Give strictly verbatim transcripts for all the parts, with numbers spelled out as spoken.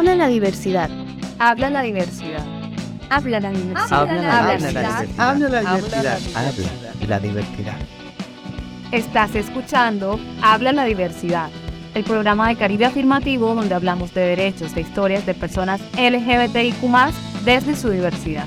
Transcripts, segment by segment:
Habla la diversidad. Habla la diversidad. Habla la diversidad. Habla la diversidad. Habla la diversidad. Habla la diversidad. Estás escuchando Habla la diversidad, el programa de Caribe Afirmativo donde hablamos de derechos, de historias de personas L G B T I Q más, desde su diversidad.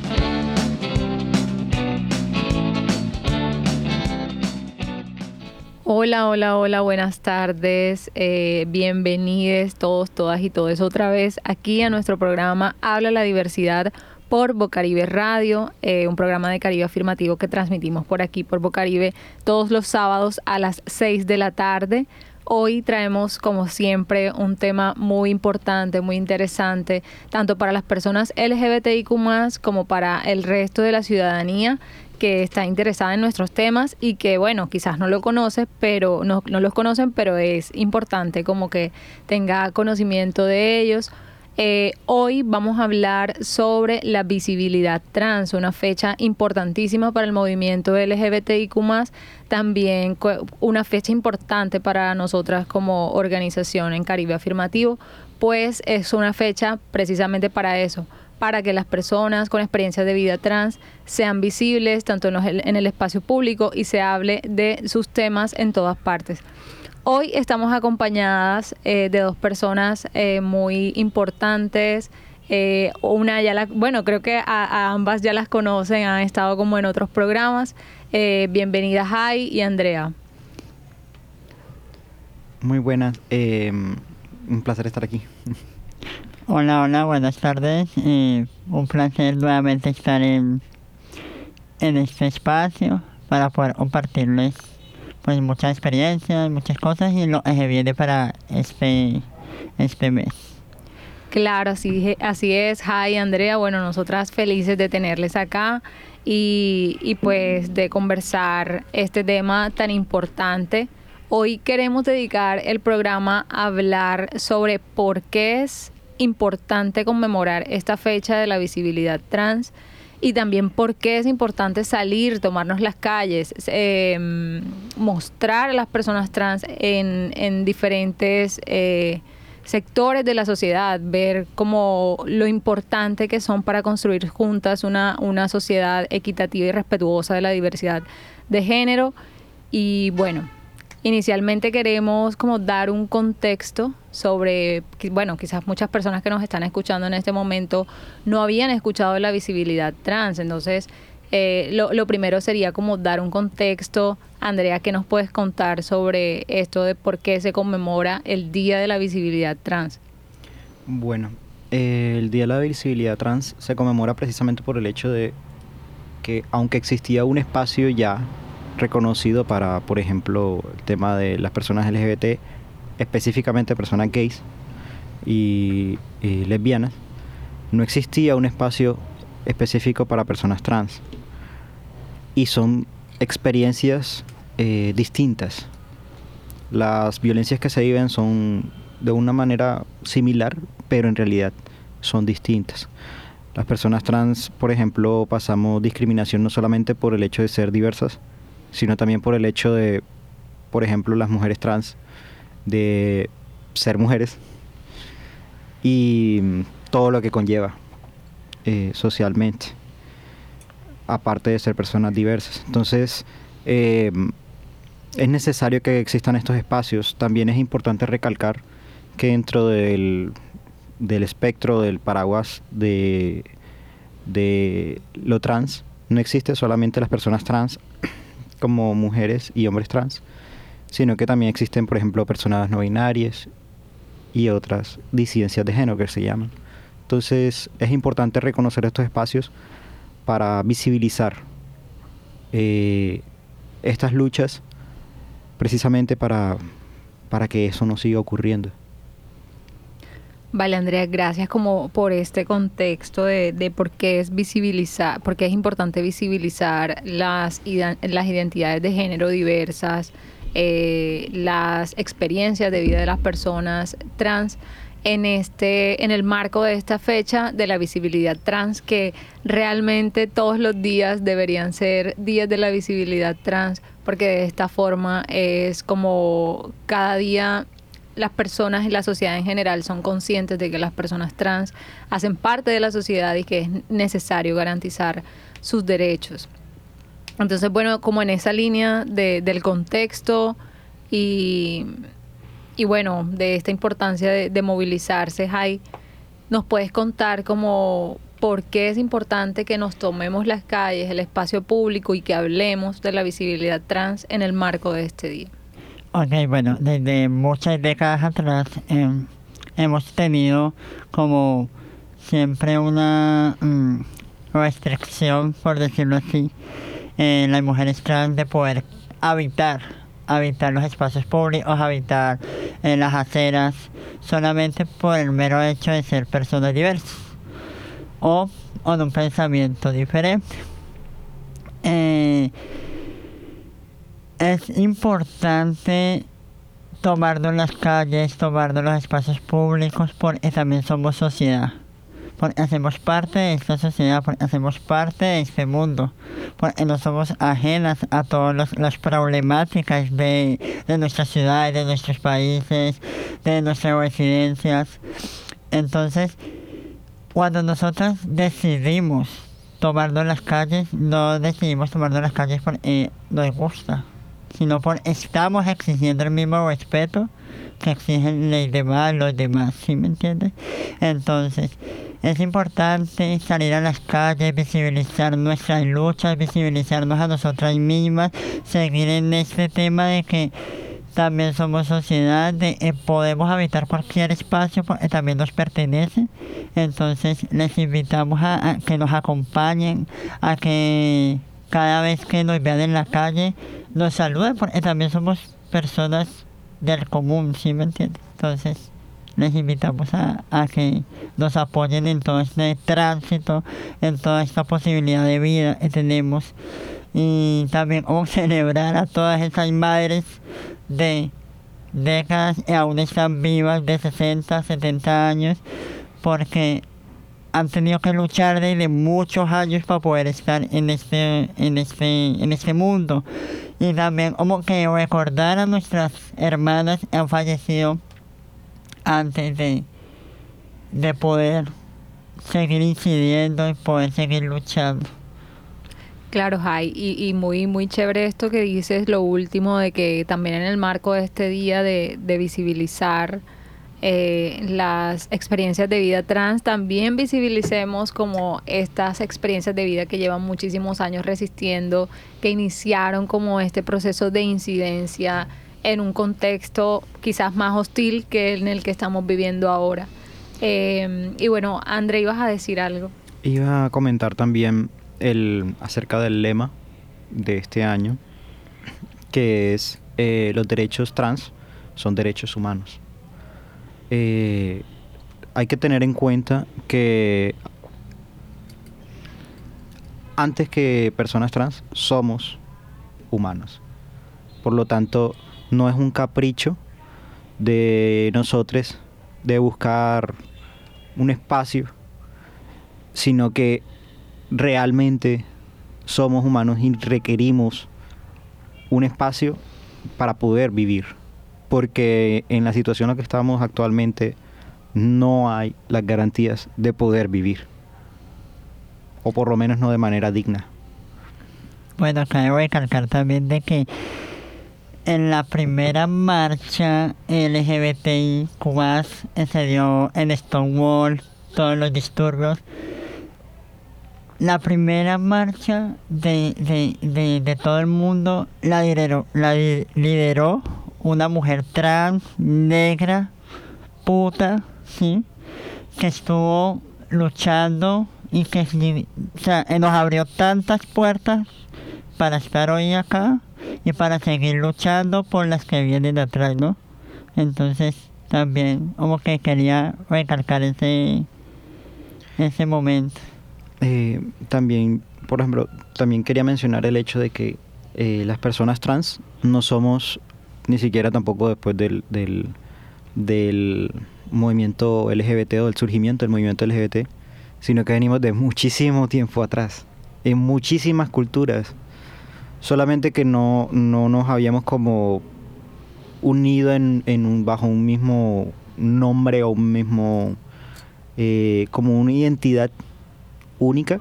Hola, hola, hola, buenas tardes, eh, bienvenidos todos, todas y todos otra vez aquí a nuestro programa Habla la Diversidad por Bocaribe Radio, eh, un programa de Caribe Afirmativo que transmitimos por aquí, por Bocaribe, todos los sábados a las seis de la tarde. Hoy traemos, como siempre, un tema muy importante, muy interesante, tanto para las personas L G B T I Q más, como para el resto de la ciudadanía que está interesada en nuestros temas y que, bueno, quizás no lo conoce, pero no, no los conocen, pero es importante como que tenga conocimiento de ellos. Eh, hoy vamos a hablar sobre la visibilidad trans, una fecha importantísima para el movimiento L G B T I Q más, también una fecha importante para nosotras como organización en Caribe Afirmativo, pues es una fecha precisamente para eso, para que las personas con experiencias de vida trans sean visibles tanto en, los, en el espacio público y se hable de sus temas en todas partes. Hoy estamos acompañadas eh, de dos personas eh, muy importantes. Eh, una ya la, bueno, creo que a, a ambas ya las conocen, han estado como en otros programas. Eh, bienvenidas Jai y Andrea. Muy buenas, eh, un placer estar aquí. Hola, hola, buenas tardes. Eh, un placer nuevamente estar en, en este espacio para poder compartirles pues muchas experiencias, muchas cosas y lo que viene para este, este mes. Claro, así, así es, Jai y Andrea. Bueno, nosotras felices de tenerles acá y, y pues de conversar este tema tan importante. Hoy queremos dedicar el programa a hablar sobre por qué es importante conmemorar esta fecha de la visibilidad trans y también por qué es importante salir, tomarnos las calles, eh, mostrar a las personas trans en, en diferentes eh, sectores de la sociedad, ver como lo importante que son para construir juntas una, una sociedad equitativa y respetuosa de la diversidad de género. Y bueno, inicialmente queremos como dar un contexto sobre, bueno, quizás muchas personas que nos están escuchando en este momento no habían escuchado la visibilidad trans, entonces eh, lo, lo primero sería como dar un contexto. Andrea, ¿qué nos puedes contar sobre esto de por qué se conmemora el Día de la Visibilidad Trans? Bueno, eh, el Día de la Visibilidad Trans se conmemora precisamente por el hecho de que aunque existía un espacio ya reconocido para, por ejemplo, el tema de las personas L G B T, específicamente personas gays y, y lesbianas, no existía un espacio específico para personas trans. Y son experiencias eh, distintas. Las violencias que se viven son de una manera similar, pero en realidad son distintas. Las personas trans, por ejemplo, pasamos discriminación no solamente por el hecho de ser diversas, sino también por el hecho de, por ejemplo, las mujeres trans, de ser mujeres y todo lo que conlleva eh, socialmente, aparte de ser personas diversas. Entonces, eh, es necesario que existan estos espacios. También es importante recalcar que dentro del, del espectro, del paraguas de, de lo trans, no existe solamente las personas trans como mujeres y hombres trans, sino que también existen, por ejemplo, personas no binarias y otras disidencias de género que se llaman. Entonces, es importante reconocer estos espacios para visibilizar eh, estas luchas, precisamente para, para que eso no siga ocurriendo. Vale, Andrea, gracias como por este contexto de, de por qué es visibilizar, por qué es importante visibilizar las, las identidades de género diversas, eh, las experiencias de vida de las personas trans en este, en el marco de esta fecha de la visibilidad trans, que realmente todos los días deberían ser días de la visibilidad trans, porque de esta forma es como cada día las personas y la sociedad en general son conscientes de que las personas trans hacen parte de la sociedad y que es necesario garantizar sus derechos. Entonces, bueno, como en esa línea de, del contexto y, y bueno, de esta importancia de, de movilizarse, Jai, ¿nos puedes contar como por qué es importante que nos tomemos las calles, el espacio público y que hablemos de la visibilidad trans en el marco de este día? Ok, bueno, desde muchas décadas atrás eh, hemos tenido como siempre una mm, restricción, por decirlo así, en las mujeres trans de poder habitar, habitar los espacios públicos, habitar en las aceras, solamente por el mero hecho de ser personas diversas o con un pensamiento diferente. Eh, Es importante tomarnos las calles, tomarnos los espacios públicos, porque también somos sociedad. Porque hacemos parte de esta sociedad, porque hacemos parte de este mundo. Porque no somos ajenas a todas las problemáticas de, de nuestras ciudades, de nuestros países, de nuestras residencias. Entonces, cuando nosotros decidimos tomarnos las calles, no decidimos tomarnos las calles porque nos gusta, sino porque estamos exigiendo el mismo respeto que exigen los demás, los demás, ¿sí me entiendes? Entonces, es importante salir a las calles, visibilizar nuestras luchas, visibilizarnos a nosotras mismas, seguir en este tema de que también somos sociedad, de que podemos habitar cualquier espacio porque también nos pertenece. Entonces, les invitamos a, a que nos acompañen, a que cada vez que nos vean en la calle, nos saluden, porque también somos personas del común, ¿sí me entiendes? Entonces, les invitamos a, a que nos apoyen en todo este tránsito, en toda esta posibilidad de vida que tenemos. Y también como celebrar a todas esas madres de décadas que aún están vivas, de sesenta, setenta años, porque han tenido que luchar desde muchos años para poder estar en este, en este, en este mundo. Y también como que recordar a nuestras hermanas que han fallecido antes de, de poder seguir incidiendo y poder seguir luchando. Claro, Jai, y, y muy, muy chévere esto que dices, lo último, de que también en el marco de este día de, de visibilizar eh, las experiencias de vida trans, también visibilicemos como estas experiencias de vida que llevan muchísimos años resistiendo, que iniciaron como este proceso de incidencia en un contexto quizás más hostil que en el que estamos viviendo ahora. Eh, y bueno, André, ibas a decir algo. Iba a comentar también el acerca del lema de este año, que es eh, los derechos trans son derechos humanos. Eh, hay que tener en cuenta que antes que personas trans somos humanos. Por lo tanto, no es un capricho de nosotros de buscar un espacio, sino que realmente somos humanos y requerimos un espacio para poder vivir, porque en la situación en la que estamos actualmente no hay las garantías de poder vivir, o por lo menos no de manera digna. Bueno, cabe recalcar también de que en la primera marcha L G B T I Q más se dio en Stonewall, todos los disturbios. La primera marcha de, de, de, de todo el mundo la lideró, la lideró una mujer trans, negra, puta, ¿sí? Que estuvo luchando y que o sea, nos abrió tantas puertas para estar hoy acá y para seguir luchando por las que vienen atrás, ¿no? Entonces también como que quería recalcar ese, ese momento. Eh, también, por ejemplo, también quería mencionar el hecho de que eh, las personas trans no somos ni siquiera tampoco después del, del, del movimiento L G B T o del surgimiento del movimiento L G B T, sino que venimos de muchísimo tiempo atrás, en muchísimas culturas, solamente que no, no nos habíamos como unido en, en un, bajo un mismo nombre o un mismo, eh, como una identidad única,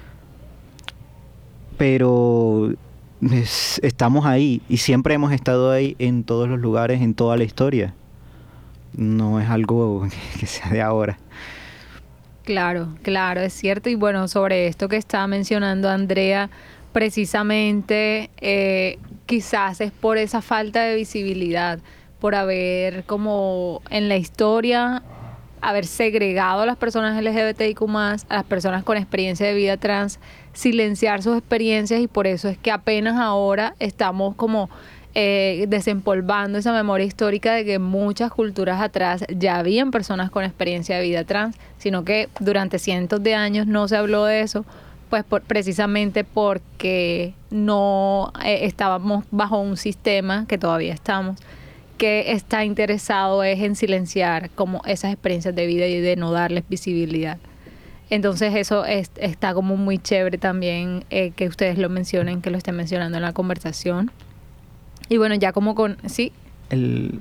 pero es, estamos ahí y siempre hemos estado ahí en todos los lugares, en toda la historia. No es algo que sea de ahora. Claro, claro, es cierto. Y bueno, sobre esto que estaba mencionando Andrea, precisamente eh, quizás es por esa falta de visibilidad, por haber como en la historia, haber segregado a las personas L G B T I Q más, a las personas con experiencia de vida trans, silenciar sus experiencias, y por eso es que apenas ahora estamos como eh, desempolvando esa memoria histórica de que muchas culturas atrás ya habían personas con experiencia de vida trans, sino que durante cientos de años no se habló de eso, pues por, precisamente porque no eh, estábamos bajo un sistema, que todavía estamos, que está interesado es en silenciar como esas experiencias de vida y de no darles visibilidad. Entonces eso es, está como muy chévere también eh, que ustedes lo mencionen, que lo estén mencionando en la conversación. Y bueno, ya como con... ¿Sí? El,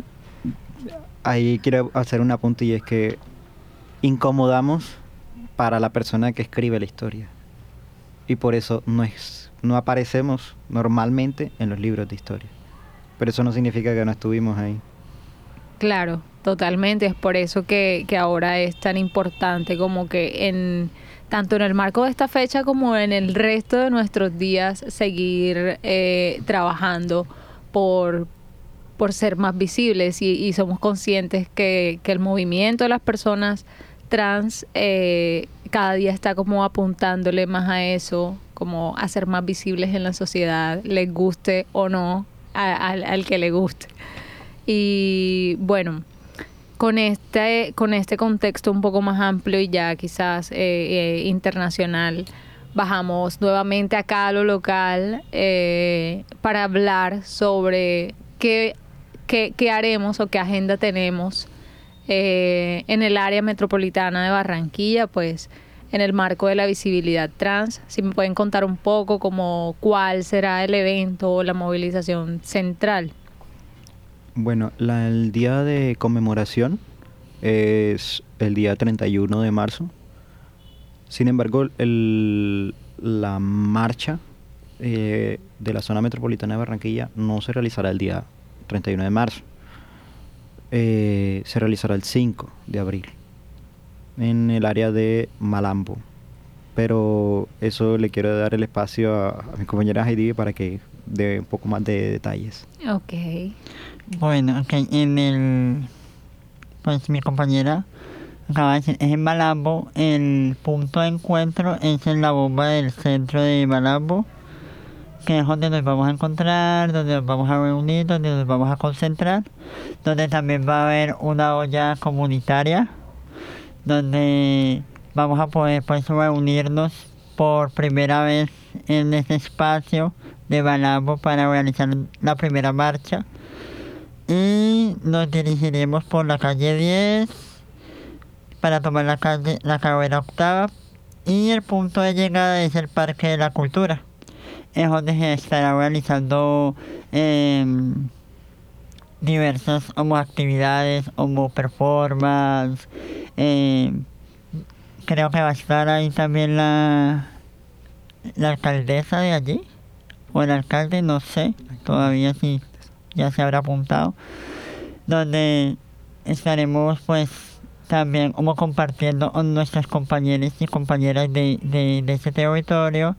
ahí quiero hacer un apunte, y es que incomodamos para la persona que escribe la historia. Y por eso no, es, no aparecemos normalmente en los libros de historia. Pero eso no significa que no estuvimos ahí. Claro, totalmente. Es por eso que, que ahora es tan importante como que en tanto en el marco de esta fecha como en el resto de nuestros días seguir eh, trabajando por, por ser más visibles, y, y somos conscientes que, que el movimiento de las personas trans eh, cada día está como apuntándole más a eso, como a ser más visibles en la sociedad, les guste o no, a, a, al que le guste. Y bueno, con este, con este contexto un poco más amplio y ya quizás eh, eh, internacional, bajamos nuevamente acá a lo local eh, para hablar sobre qué, qué, qué haremos o qué agenda tenemos eh, en el área metropolitana de Barranquilla, pues en el marco de la visibilidad trans. Si me pueden contar un poco como cuál será el evento o la movilización central. Bueno, la, el día de conmemoración es el día treinta y uno de marzo. Sin embargo, el, la marcha eh, de la zona metropolitana de Barranquilla no se realizará el día treinta y uno de marzo. Eh, se realizará el cinco de abril en el área de Malambo. Pero eso le quiero dar el espacio a, a mi compañera Heidi para que dé un poco más de detalles. Ok. Bueno, ok, en el... Pues mi compañera acaba de decir, es en Malambo. El punto de encuentro es en la bomba del centro de Malambo, que es donde nos vamos a encontrar, donde nos vamos a reunir, donde nos vamos a concentrar, donde también va a haber una olla comunitaria, donde vamos a poder pues reunirnos por primera vez en ese espacio de Malambo para realizar la primera marcha. Y nos dirigiremos por la calle diez para tomar la calle, la carrera octava, y el punto de llegada es el Parque de la Cultura. Es donde se estará realizando eh, diversas homo actividades, homo performance. Eh, creo que va a estar ahí también la, la alcaldesa de allí, o el alcalde, no sé, todavía sí. Ya se habrá apuntado, donde estaremos pues también como compartiendo con nuestros compañeros y compañeras de, de, de ese territorio,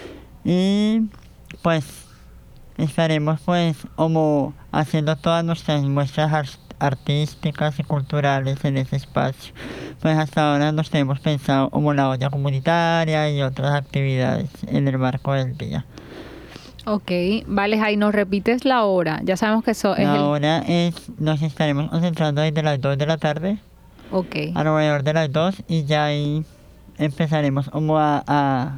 y pues estaremos pues como haciendo todas nuestras muestras art- artísticas y culturales en ese espacio. Pues hasta ahora nos tenemos pensado como la olla comunitaria y otras actividades en el marco del día. Ok, vale, Jai, ¿nos repites la hora? Ya sabemos que eso es La el... hora es, nos estaremos concentrando desde las dos de la tarde, Ok, alrededor de las dos, y ya ahí empezaremos como a, a,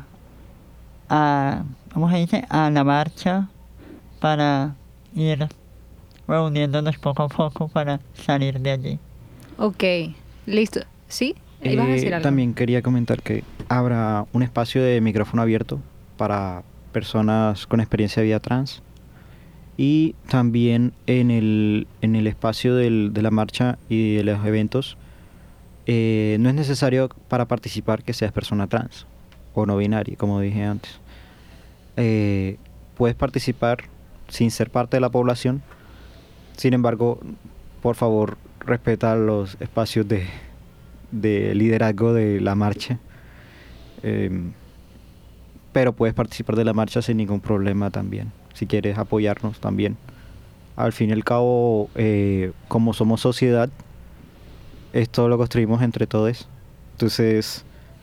a, ¿cómo se dice? A la marcha, para ir reuniéndonos poco a poco para salir de allí. ok, listo. ¿Sí? ¿Ibas a decir Eh, algo? también quería comentar que habrá un espacio de micrófono abierto para personas con experiencia de vida trans, Y también en el, en el espacio del, de la marcha y de los eventos, eh, no es necesario para participar que seas persona trans o no binaria, como dije antes. Eh, puedes participar sin ser parte de la población. Sin embargo, por favor, respeta los espacios de, de liderazgo de la marcha. Eh, pero puedes participar de la marcha sin ningún problema también, si quieres apoyarnos también. Al fin y al cabo, eh, como somos sociedad, esto lo construimos entre todos. Entonces,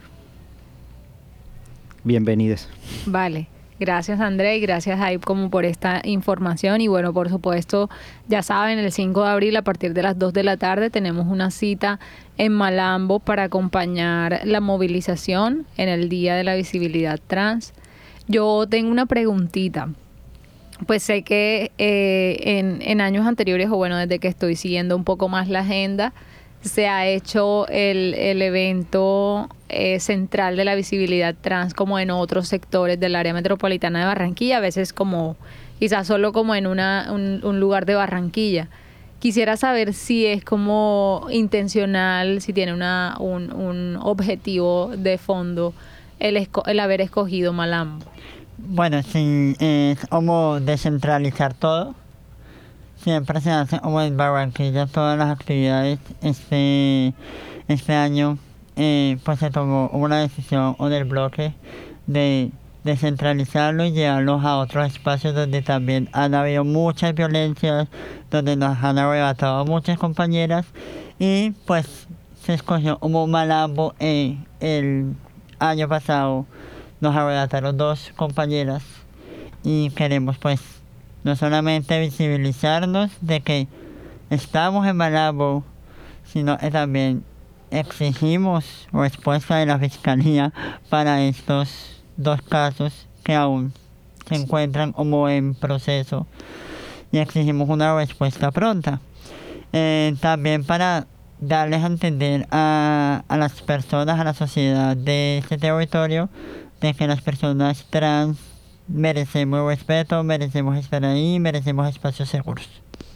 bienvenidos. Vale. Gracias, André, y gracias, Jaime, como por esta información. Y bueno, por supuesto, ya saben, el cinco de abril a partir de las dos de la tarde tenemos una cita en Malambo para acompañar la movilización en el Día de la Visibilidad Trans. Yo tengo una preguntita. Pues sé que eh, en, en años anteriores, o bueno, desde que estoy siguiendo un poco más la agenda, se ha hecho el, el evento eh, central de la visibilidad trans como en otros sectores del área metropolitana de Barranquilla, a veces como quizás solo como en una, un, un lugar de Barranquilla. Quisiera saber si es como intencional, si tiene una, un, un objetivo de fondo el, esco el haber escogido Malambo. Bueno, sí, es como descentralizar todo. Siempre se hace como en Barranquilla todas las actividades. Este, este año eh, pues se tomó una decisión o del bloque de descentralizarlo y llevarlos a otros espacios donde también han habido muchas violencias, donde nos han arrebatado a muchas compañeras, y pues se escogió como Malambo. Eh, el año pasado nos arrebataron dos compañeras y queremos pues no solamente visibilizarnos de que estamos en Malambo, sino que también exigimos respuesta de la Fiscalía para estos dos casos que aún se encuentran como en proceso, y exigimos una respuesta pronta. Eh, también para darles a entender a, a las personas, a la sociedad de este territorio, de que las personas trans merecemos respeto, merecemos estar ahí, merecemos espacios seguros.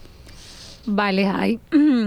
Vale, Jai.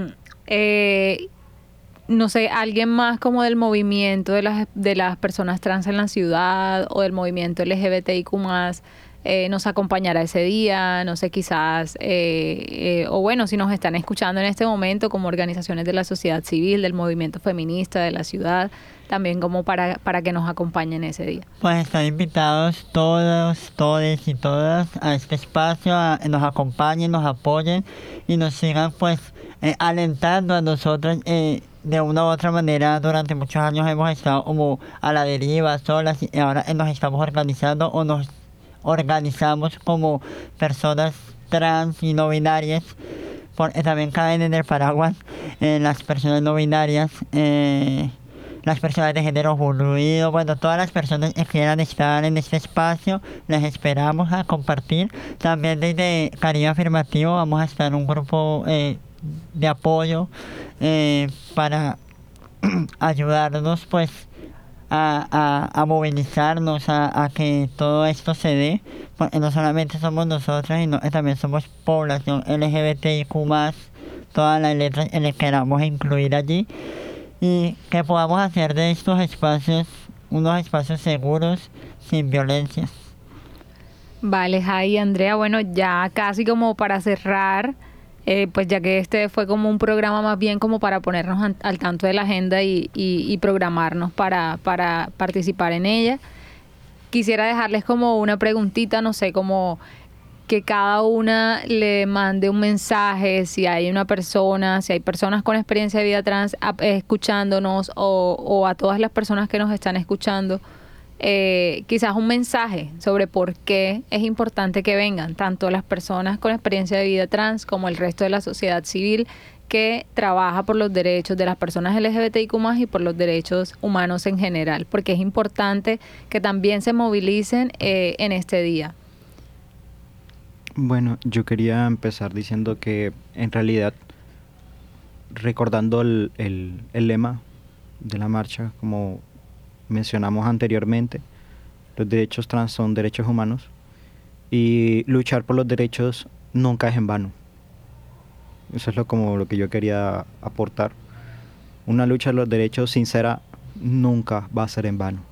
eh, no sé, alguien más como del movimiento de las, de las personas trans en la ciudad o del movimiento L G B T I Q más, eh, nos acompañará ese día, no sé, quizás, eh, eh, o bueno, si nos están escuchando en este momento como organizaciones de la sociedad civil, del movimiento feminista de la ciudad, también como para, para que nos acompañen ese día. Pues están invitados todos, todes y todas a este espacio, a, nos acompañen, nos apoyen y nos sigan pues eh, alentando a nosotros. Eh, de una u otra manera durante muchos años hemos estado como a la deriva, solas, y ahora nos estamos organizando o nos organizamos como personas trans y no binarias, porque también caen en el paraguas eh, las personas no binarias, eh, las personas de género fluido, bueno, todas las personas que quieran estar en este espacio, les esperamos a compartir. También desde Caribe Afirmativo vamos a estar en un grupo eh, de apoyo eh, para ayudarnos pues A, a, a movilizarnos, a, a que todo esto se dé, porque no solamente somos nosotros, sino que también somos población L G B T I Q más, todas las letras que les queramos incluir allí, y que podamos hacer de estos espacios unos espacios seguros, sin violencias. Vale, Jai y Andrea, bueno, ya casi como para cerrar, Eh, pues ya que este fue como un programa más bien como para ponernos an, al tanto de la agenda y, y, y programarnos para, para participar en ella, quisiera dejarles como una preguntita, no sé, como que cada una le mande un mensaje, si hay una persona, si hay personas con experiencia de vida trans a, eh, escuchándonos o, o a todas las personas que nos están escuchando, Eh, quizás un mensaje sobre por qué es importante que vengan tanto las personas con experiencia de vida trans como el resto de la sociedad civil que trabaja por los derechos de las personas L G B T I Q más, y por los derechos humanos en general, porque es importante que también se movilicen eh, en este día. Bueno, yo quería empezar diciendo que en realidad, recordando el, el, el lema de la marcha, como mencionamos anteriormente, los derechos trans son derechos humanos, y luchar por los derechos nunca es en vano. Eso es lo, como lo que yo quería aportar. Una lucha de los derechos sincera nunca va a ser en vano.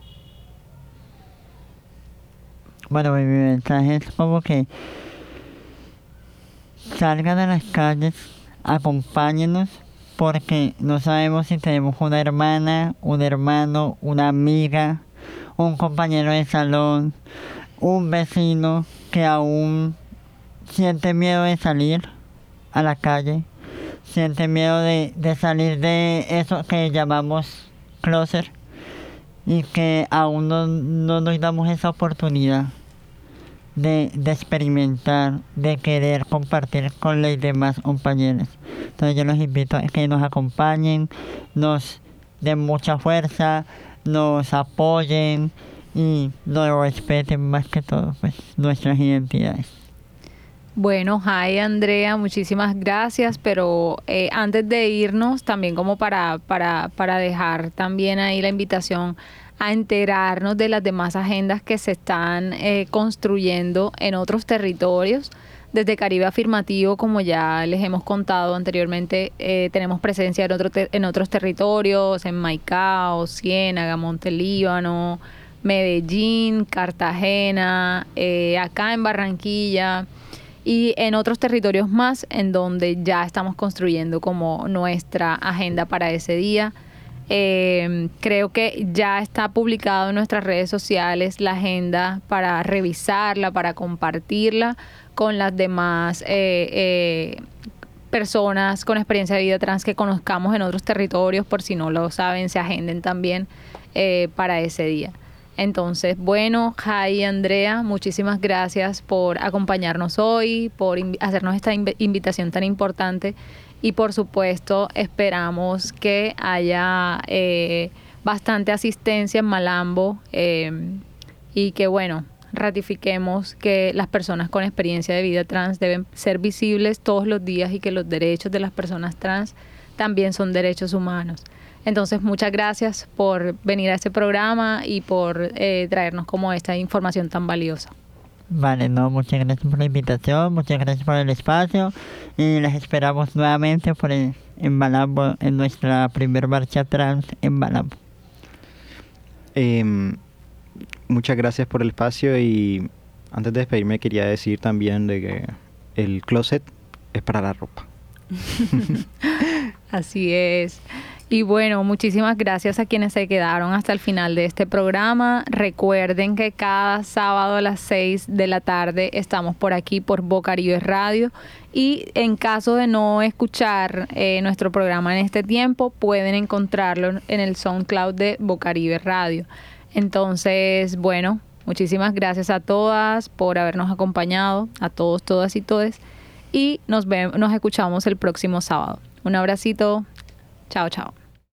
Bueno, mi mensaje es como que salgan a las calles, acompáñenos, porque no sabemos si tenemos una hermana, un hermano, una amiga, un compañero de salón, un vecino que aún siente miedo de salir a la calle, siente miedo de, de salir de eso que llamamos closet y que aún no, no nos damos esa oportunidad de, de experimentar, de querer compartir con los demás compañeros. Entonces yo los invito a que nos acompañen, nos den mucha fuerza, nos apoyen y nos respeten más que todo, pues, nuestras identidades. Bueno, Jai, Andrea, muchísimas gracias, pero eh, antes de irnos, también como para, para, para dejar también ahí la invitación a enterarnos de las demás agendas que se están eh, construyendo en otros territorios. Desde Caribe Afirmativo, como ya les hemos contado anteriormente, eh, tenemos presencia en, otro te- en otros territorios, en Maicao, Ciénaga, Montelíbano, Medellín, Cartagena, eh, acá en Barranquilla y en otros territorios más en donde ya estamos construyendo como nuestra agenda para ese día. Eh, creo que ya está publicado en nuestras redes sociales la agenda para revisarla, para compartirla con las demás eh, eh, personas con experiencia de vida trans que conozcamos en otros territorios, por si no lo saben, se agenden también eh, para ese día. Entonces, bueno, Jai y Andrea, muchísimas gracias por acompañarnos hoy, por inv- hacernos esta inv- invitación tan importante y por supuesto esperamos que haya eh, bastante asistencia en Malambo eh, y que bueno, ratifiquemos que las personas con experiencia de vida trans deben ser visibles todos los días y que los derechos de las personas trans también son derechos humanos. Entonces, muchas gracias por venir a este programa y por eh, traernos como esta información tan valiosa. Vale, no, muchas gracias por la invitación, muchas gracias por el espacio y les esperamos nuevamente por el, en Malambo, en nuestra primer marcha trans en Malambo. Eh, muchas gracias por el espacio y antes de despedirme quería decir también de que el closet es para la ropa. Así es. Y bueno, muchísimas gracias a quienes se quedaron hasta el final de este programa. Recuerden que cada sábado a las seis de la tarde estamos por aquí por Bocaribe Radio y en caso de no escuchar eh, nuestro programa en este tiempo, pueden encontrarlo en el SoundCloud de Bocaribe Radio. Entonces, bueno, muchísimas gracias a todas por habernos acompañado, a todos, todas y todes, y nos vemos, nos escuchamos el próximo sábado. Un abracito. Chao, chao.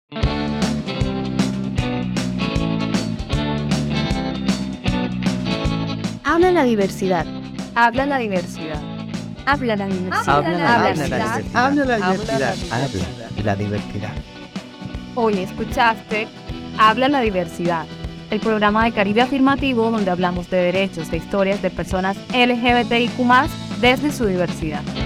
Habla la diversidad. Habla la diversidad. Habla la diversidad. Habla la diversidad. Habla la diversidad. Habla la diversidad. Hoy escuchaste Habla la diversidad, el programa de Caribe Afirmativo donde hablamos de derechos, de historias de personas L G B T I Q más, desde su diversidad.